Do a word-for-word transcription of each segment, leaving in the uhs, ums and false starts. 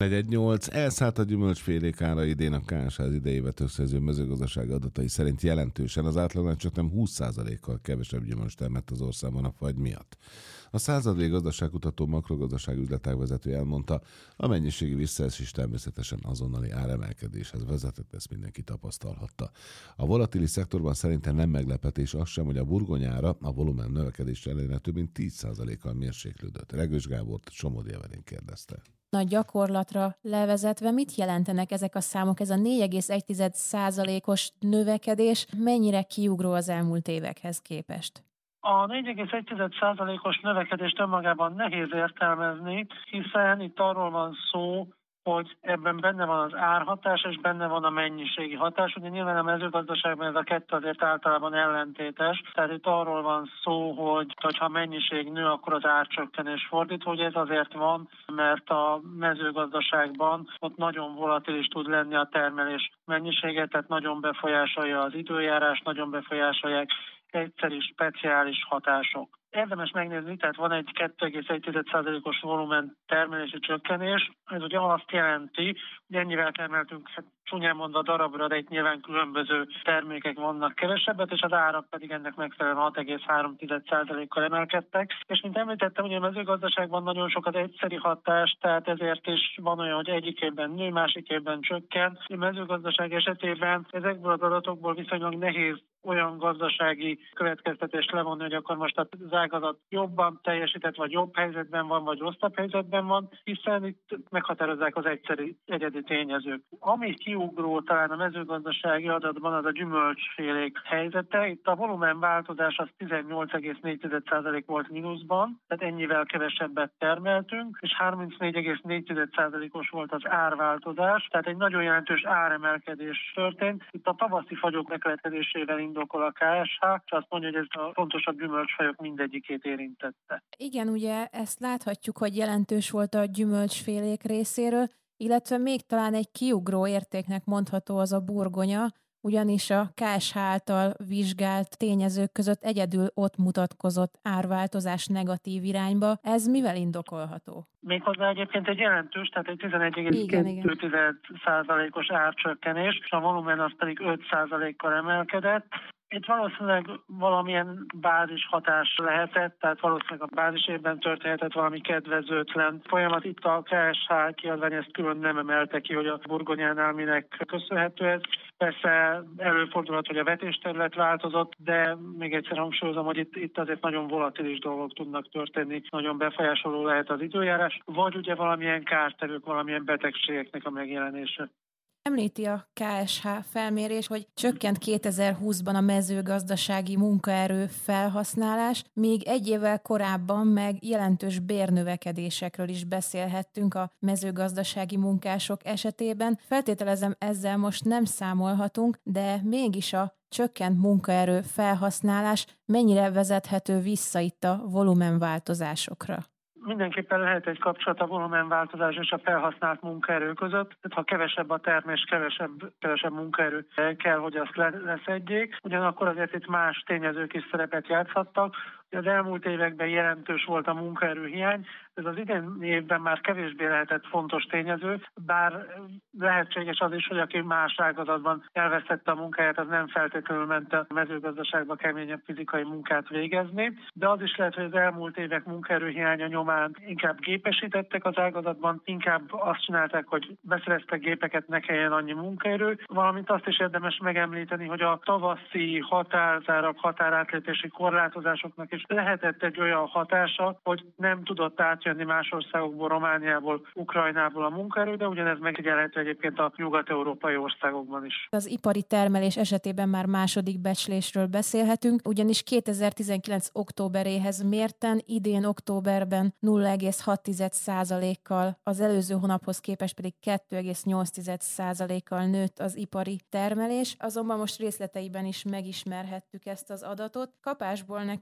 negyvennyolc elszállt a gyümölcsfélék ára idén a ká es há idejévet összerző mezőgazdasági adatai szerint jelentősen, az átlagnál csak nem húsz százalékkal kevesebb gyümölcs termett az országban a fagy miatt. A századvégi gazdaságkutató makrogazdasági üzletág vezető elmondta, a mennyiségi visszaesés természetesen azonnali áremelkedéshez vezetett, ezt mindenki tapasztalhatta. A volatilis szektorban szerintem nem meglepetés az sem, hogy a burgonyára a volumen növekedés ellenére több mint tíz százalékkal mérséklődött. Regős Gábort Somodi Evelyn kérdezte. Nagy gyakorlatra levezetve, mit jelentenek ezek a számok? Ez a négy egész egy százalékos növekedés mennyire kiugró az elmúlt évekhez képest? A négy egész egy százalékos növekedést önmagában nehéz értelmezni, hiszen itt arról van szó, hogy ebben benne van az árhatás, és benne van a mennyiségi hatás. Ugye nyilván a mezőgazdaságban ez a kettő azért általában ellentétes, tehát itt arról van szó, hogy ha a mennyiség nő, akkor az árcsökkenés fordít, hogy ez azért van, mert a mezőgazdaságban ott nagyon volatilis tud lenni a termelés mennyisége, tehát nagyon befolyásolja az időjárás, nagyon befolyásolják egyszeri speciális hatások. Érdemes megnézni, tehát van egy kettő egész egy százalékos volumen termelési csökkenés, ez ugye azt jelenti, hogy ennyivel termeltünk, hát csúnyán mondva darabra, de itt nyilván különböző termékek vannak kevesebbet, és az árak pedig ennek megfelelően hat egész három százalékkal emelkedtek. És mint említettem, ugye a mezőgazdaságban nagyon sok az egyszeri hatás, tehát ezért is van olyan, hogy egyik évben nő, másik évben csökken. A mezőgazdaság esetében ezekből az adatokból viszonylag nehéz olyan gazdasági következtetést levonni, hogy akkor most az ágazat jobban teljesített, vagy jobb helyzetben van, vagy rosszabb helyzetben van, hiszen itt meghatározzák az egyszeri egyedi tényezők. Ami kiugró talán a mezőgazdasági adatban, az a gyümölcsfélék helyzete. Itt a volumen változás az tizennyolc egész négy százalék volt mínuszban, tehát ennyivel kevesebbet termeltünk, és harmincnégy egész négy százalékos volt az árváltozás, tehát egy nagyon jelentős áremelkedés történt. Itt a tavaszi fagyok megkeletkezésével indokol a ká es há, és azt mondja, hogy ez a fontosabb gyümölcsfajok mindegyikét érintette. Igen, ugye ezt láthatjuk, hogy jelentős volt a gyümölcsfélék részéről, illetve még talán egy kiugró értéknek mondható az a burgonya, ugyanis a ká es há által vizsgált tényezők között egyedül ott mutatkozott árváltozás negatív irányba. Ez mivel indokolható? Méghozzá egyébként egy jelentős, tehát egy tizenegy egész kettő százalékos árcsökkenés, és a volumen az pedig öt százalékkal emelkedett. Itt valószínűleg valamilyen bázis hatás lehetett, tehát valószínűleg a bázis évben történhetett valami kedvezőtlen folyamat. Itt a ká es há kiadvány ezt külön nem emelte ki, hogy a burgonyánál minek köszönhető ez. Persze előfordulhat, hogy a vetésterület változott, de még egyszer hangsúlyozom, hogy itt, itt azért nagyon volatilis dolgok tudnak történni, nagyon befolyásoló lehet az időjárás, vagy ugye valamilyen kártevők, valamilyen betegségeknek a megjelenése. Említi a ká es há felmérés, hogy csökkent kétezer-húszban a mezőgazdasági munkaerő felhasználás, míg egy évvel korábban meg jelentős bérnövekedésekről is beszélhettünk a mezőgazdasági munkások esetében. Feltételezem, ezzel most nem számolhatunk, de mégis a csökkent munkaerő felhasználás mennyire vezethető vissza itt a volumenváltozásokra? Mindenképpen lehet egy kapcsolat a volumenváltozás és a felhasznált munkaerő között. Tehát ha kevesebb a termés, kevesebb, kevesebb munkaerő kell, hogy azt leszedjék. Ugyanakkor azért itt más tényezők is szerepet játszhattak. Az elmúlt években jelentős volt a munkaerőhiány, ez az idén évben már kevésbé lehetett fontos tényező, bár lehetséges az is, hogy aki más ágazatban elvesztette a munkáját, az nem feltétlenül ment a mezőgazdaságba keményebb fizikai munkát végezni, de az is lehet, hogy az elmúlt évek munkaerőhiánya nyomán inkább gépesítettek az ágazatban, inkább azt csinálták, hogy beszereztek gépeket, ne kelljen annyi munkaerő, valamint azt is érdemes megemlíteni, hogy a tavaszi határzárak, határátlépési korlátozásoknak is lehetett egy olyan hatása, hogy nem tudott átjönni más országokból, Romániából, Ukrajnából a munkaerő, de ugyanez megfigyelhető egyébként a nyugat-európai országokban is. Az ipari termelés esetében már második becslésről beszélhetünk, ugyanis kétezer-tizenkilenc októberéhez mérten idén októberben nulla egész hat százalékkal, az előző hónaphoz képest pedig kettő egész nyolc százalékkal nőtt az ipari termelés, azonban most részleteiben is megismerhettük ezt az adatot. Kapásból nekem érdekes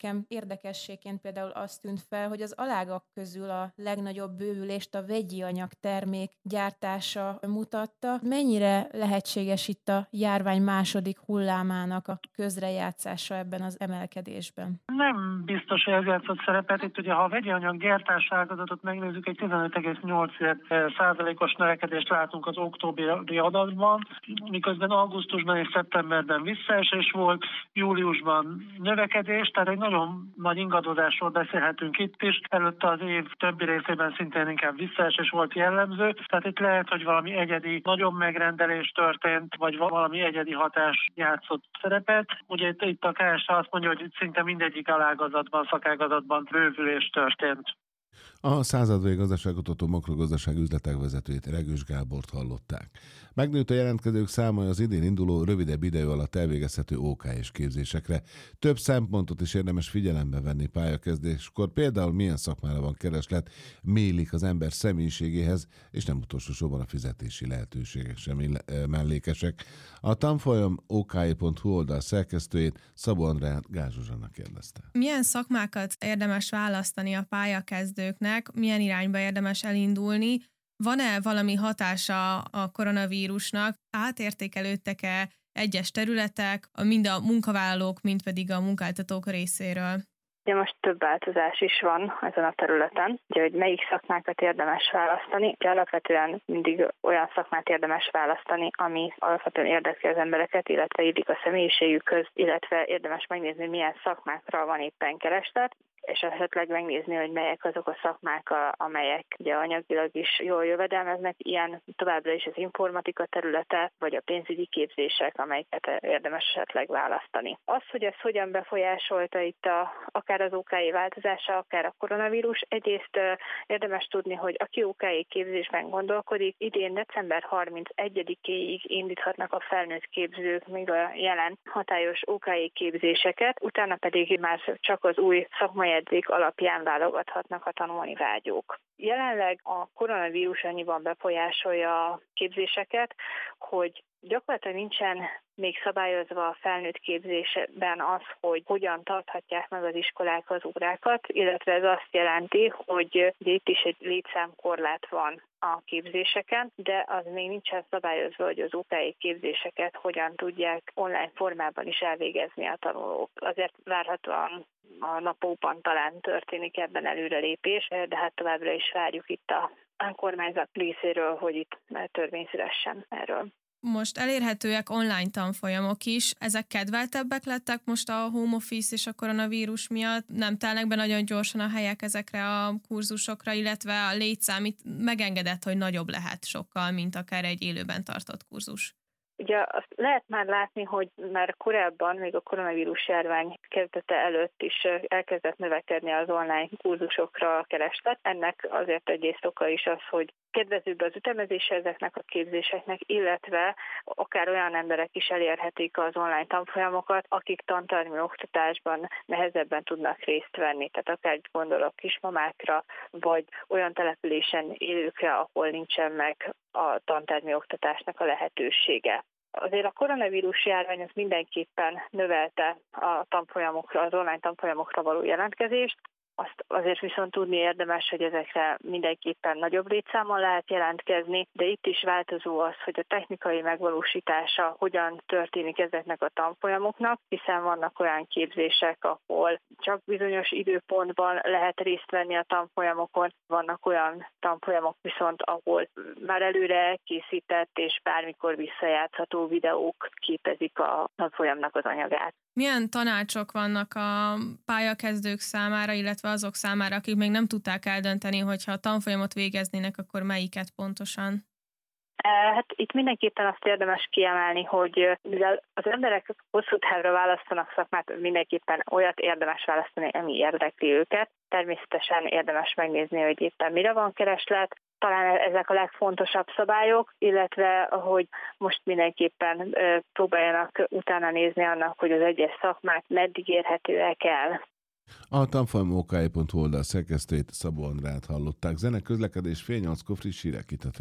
érdekességként például azt tűnt fel, hogy az alágak közül a legnagyobb bővülést a vegyi anyag termék gyártása mutatta. Mennyire lehetséges itt a járvány második hullámának a közrejátszása ebben az emelkedésben? Nem biztos, hogy ez játszott szerepet. Itt ugye, ha a vegyi anyag gyártás ágazatot megnézzük, egy tizenöt egész nyolc százalékos növekedést látunk az októberi adatban, miközben augusztusban és szeptemberben visszaesés volt, júliusban növekedés, tehát egy nagyon nagy ingadozásról beszélhetünk itt is. Előtte az év többi részében szintén inkább visszaesés volt jellemző, tehát itt lehet, hogy valami egyedi, nagyobb megrendelés történt, vagy valami egyedi hatás játszott szerepet. Ugye itt, itt a ká es há azt mondja, hogy szinte mindegyik alágazatban, szakágazatban bővülés történt. A századvég gazdaságkutató makrogazdaság üzletek vezetőjét, Regős Gábort hallották. Megnőtt a jelentkezők száma az idén induló rövidebb idő alatt elvégezhető ó ká és képzésekre. Több szempontot is érdemes figyelembe venni pályakezdéskor, például milyen szakmára van kereslet, mélik az ember személyiségéhez, és nem utolsó sorban a fizetési lehetőségek sem mellékesek. A tanfolyam o ká é pont hú oldal szerkesztőjét, Szabó Andrát Gál Zsuzsanna kérdezte. Milyen szakmákat érdemes választani a pályakezdőknek, milyen irányba érdemes elindulni? Van-e valami hatása a koronavírusnak? Átértékelődtek-e egyes területek, mind a munkavállalók, mind pedig a munkáltatók részéről? Ugye most több változás is van ezen a területen, ugye, hogy melyik szakmákat érdemes választani. Ugye alapvetően mindig olyan szakmát érdemes választani, ami alapvetően érdekli az embereket, illetve illik a személyiségükhöz, illetve érdemes megnézni, milyen szakmákra van éppen kereslet, és esetleg megnézni, hogy melyek azok a szakmák, amelyek ugye anyagilag is jól jövedelmeznek, ilyen továbbra is az informatika területe, vagy a pénzügyi képzések, amelyeket érdemes esetleg választani. Az, hogy ez hogyan befolyásolta itt a, akár az ó ká é változása, akár a koronavírus, egyrészt érdemes tudni, hogy aki ó ká é képzésben gondolkodik, idén december harmincegyedikéig indíthatnak a felnőtt képzők még a jelen hatályos ó ká é képzéseket, utána pedig már csak az új szakmai jegyzék alapján válogathatnak a tanulni vágyók. Jelenleg a koronavírus annyiban befolyásolja a képzéseket, hogy gyakorlatilag nincsen még szabályozva a felnőtt képzésben az, hogy hogyan tarthatják meg az iskolák az órákat, illetve ez azt jelenti, hogy itt is egy létszámkorlát van a képzéseken, de az még nincsen szabályozva, hogy az ó ká é képzéseket hogyan tudják online formában is elvégezni a tanulók. Azért várhatóan a napokban talán történik ebben előrelépés, de hát továbbra is várjuk itt a kormányzat részéről, hogy itt törvény szülessen erről. Most elérhetőek online tanfolyamok is. Ezek kedveltebbek lettek most a home office és a koronavírus miatt? Nem telnek be nagyon gyorsan a helyek ezekre a kurzusokra, illetve a létszám itt megengedett, hogy nagyobb lehet sokkal, mint akár egy élőben tartott kurzus. Ugye azt lehet már látni, hogy már korábban, még a koronavírus járvány kezdete előtt is elkezdett növekedni az online kurzusokra a kereslet. Ennek azért egyrészt oka is az, hogy kedvezőbb az ütemezése ezeknek a képzéseknek, illetve akár olyan emberek is elérhetik az online tanfolyamokat, akik tantermi oktatásban nehezebben tudnak részt venni. Tehát akár gondolok kismamákra, vagy olyan településen élőkre, ahol nincsen meg a tantermi oktatásnak a lehetősége. Azért a koronavírus járvány az mindenképpen növelte a tanfolyamokra, az online tanfolyamokra való jelentkezést. Azt azért viszont tudni érdemes, hogy ezekre mindenképpen nagyobb létszámmal lehet jelentkezni, de itt is változó az, hogy a technikai megvalósítása hogyan történik ezeknek a tanfolyamoknak, hiszen vannak olyan képzések, ahol csak bizonyos időpontban lehet részt venni a tanfolyamokon, vannak olyan tanfolyamok viszont, ahol már előre elkészített és bármikor visszajátszható videók képezik a tanfolyamnak az anyagát. Milyen tanácsok vannak a pályakezdők számára, illetve azok számára, akik még nem tudták eldönteni, hogyha a tanfolyamot végeznének, akkor melyiket pontosan? Hát itt mindenképpen azt érdemes kiemelni, hogy mivel az emberek hosszú távra választanak szakmát, mindenképpen olyat érdemes választani, ami érdekli őket. Természetesen érdemes megnézni, hogy éppen mire van kereslet. Talán ezek a legfontosabb szabályok, illetve hogy most mindenképpen próbáljanak utána nézni annak, hogy az egyes szakmák meddig érhetőek el. A tanfolyam o ká é pont hú oldal szerkesztőjét, Szabó Andrát hallották. Zene, közlekedés fél nyolckor friss hírek itt a